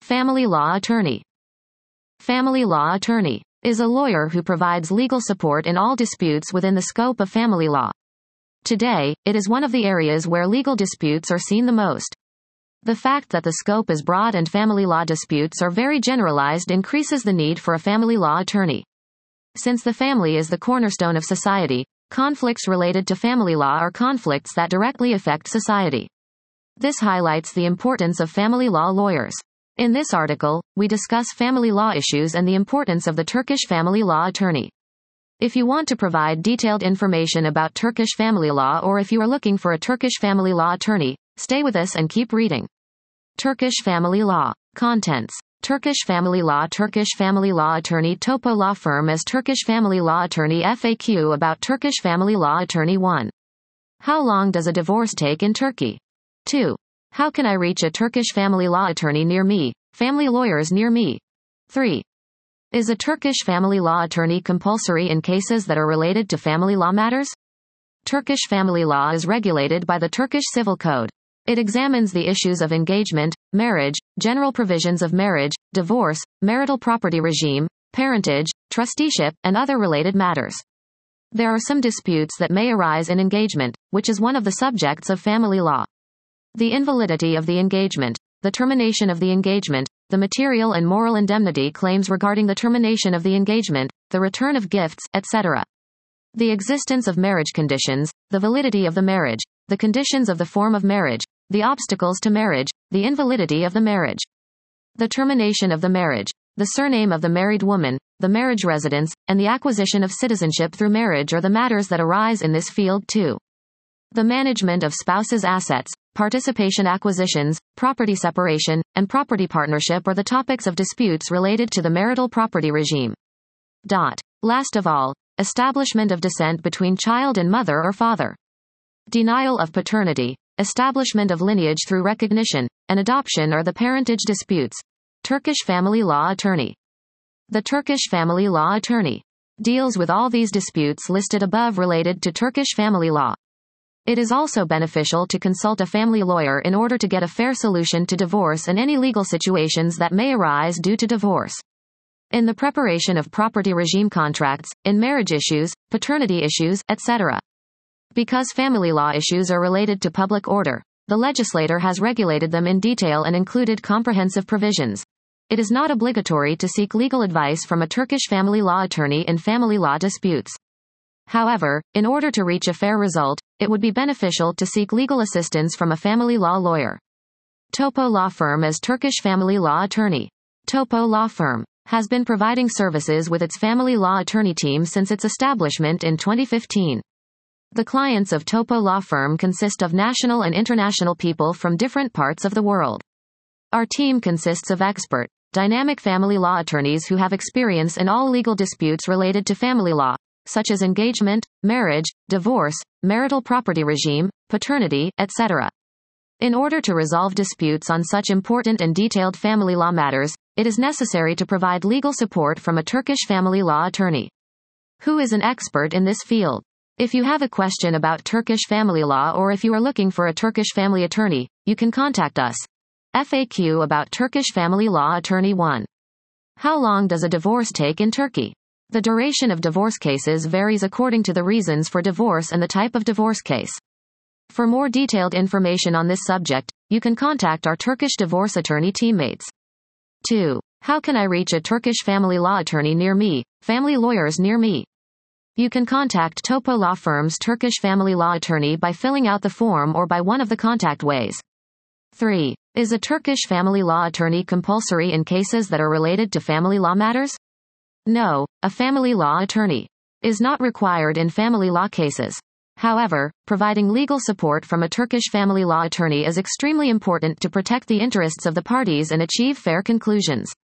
Family law attorney. Family law attorney is a lawyer who provides legal support in all disputes within the scope of family law. Today, it is one of the areas where legal disputes are seen the most. The fact that the scope is broad and family law disputes are very generalized increases the need for a family law attorney. Since the family is the cornerstone of society, conflicts related to family law are conflicts that directly affect society. This highlights the importance of family law lawyers. In this article, we discuss family law issues and the importance of the Turkish family law attorney. If you want to provide detailed information about Turkish family law or if you are looking for a Turkish family law attorney, stay with us and keep reading. Turkish family law. Contents. Turkish family law attorney Topo Law Firm as Turkish family law attorney FAQ about Turkish family law attorney 1. How long does a divorce take in Turkey? 2. How can I reach a Turkish family law attorney near me? Family lawyers near me. 3. Is a Turkish family law attorney compulsory in cases that are related to family law matters? Turkish family law is regulated by the Turkish Civil Code. It examines the issues of engagement, marriage, general provisions of marriage, divorce, marital property regime, parentage, trusteeship, and other related matters. There are some disputes that may arise in engagement, which is one of the subjects of family law. The invalidity of the engagement, the termination of the engagement, the material and moral indemnity claims regarding the termination of the engagement, the return of gifts, etc. The existence of marriage conditions, the validity of the marriage, the conditions of the form of marriage, the obstacles to marriage, the invalidity of the marriage. The termination of the marriage, the surname of the married woman, the marriage residence, and the acquisition of citizenship through marriage are the matters that arise in this field too. The management of spouses' assets, participation acquisitions, property separation, and property partnership are the topics of disputes related to the marital property regime. Last of all, establishment of descent between child and mother or father. Denial of paternity, establishment of lineage through recognition, and adoption are the parentage disputes. Turkish family law attorney. The Turkish family law attorney deals with all these disputes listed above related to Turkish family law. It is also beneficial to consult a family lawyer in order to get a fair solution to divorce and any legal situations that may arise due to divorce. In the preparation of property regime contracts, in marriage issues, paternity issues, etc. Because family law issues are related to public order, the legislator has regulated them in detail and included comprehensive provisions. It is not obligatory to seek legal advice from a Turkish family law attorney in family law disputes. However, in order to reach a fair result, it would be beneficial to seek legal assistance from a family law lawyer. Topo Law Firm as Turkish family law attorney. Topo Law Firm has been providing services with its family law attorney team since its establishment in 2015. The clients of Topo Law Firm consist of national and international people from different parts of the world. Our team consists of expert, dynamic family law attorneys who have experience in all legal disputes related to family law, such as engagement, marriage, divorce, marital property regime, paternity, etc. In order to resolve disputes on such important and detailed family law matters, it is necessary to provide legal support from a Turkish family law attorney who is an expert in this field. If you have a question about Turkish family law or if you are looking for a Turkish family attorney, you can contact us. FAQ about Turkish family law attorney 1. How long does a divorce take in Turkey? The duration of divorce cases varies according to the reasons for divorce and the type of divorce case. For more detailed information on this subject, you can contact our Turkish divorce attorney teammates. 2. How can I reach a Turkish family law attorney near me? Family lawyers near me. You can contact Topo Law Firm's Turkish family law attorney by filling out the form or by one of the contact ways. 3. Is a Turkish family law attorney compulsory in cases that are related to family law matters? No, a family law attorney is not required in family law cases. However, providing legal support from a Turkish family law attorney is extremely important to protect the interests of the parties and achieve fair conclusions.